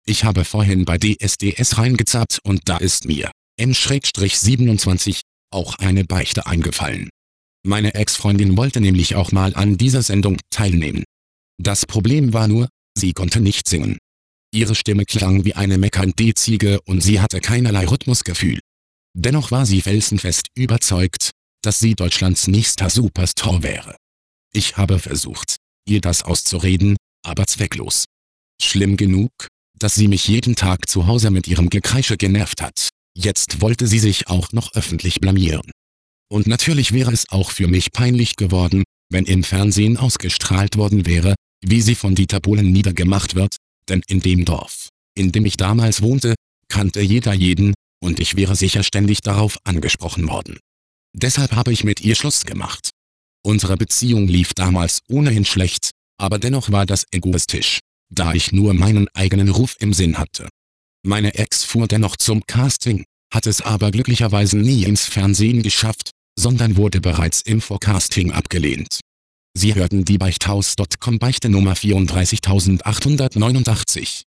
Ich habe vorhin bei DSDS reingezappt und da ist mir, M-27, auch eine Beichte eingefallen. Meine Ex-Freundin wollte nämlich auch mal an dieser Sendung teilnehmen. Das Problem war nur, sie konnte nicht singen. Ihre Stimme klang wie eine meckernde Ziege und sie hatte keinerlei Rhythmusgefühl. Dennoch war sie felsenfest überzeugt, dass sie Deutschlands nächster Superstar wäre. Ich habe versucht, ihr das auszureden, aber zwecklos. Schlimm genug, dass sie mich jeden Tag zu Hause mit ihrem Gekreische genervt hat. Jetzt wollte sie sich auch noch öffentlich blamieren. Und natürlich wäre es auch für mich peinlich geworden, wenn im Fernsehen ausgestrahlt worden wäre, wie sie von Dieter Bohlen niedergemacht wird, denn in dem Dorf, in dem ich damals wohnte, kannte jeder jeden, und ich wäre sicher ständig darauf angesprochen worden. Deshalb habe ich mit ihr Schluss gemacht. Unsere Beziehung lief damals ohnehin schlecht, aber dennoch war das egoistisch, da ich nur meinen eigenen Ruf im Sinn hatte. Meine Ex fuhr dennoch zum Casting, hat es aber glücklicherweise nie ins Fernsehen geschafft, sondern wurde bereits im Vorcasting abgelehnt. Sie hörten die Beichthaus.com Beichte Nummer 34889.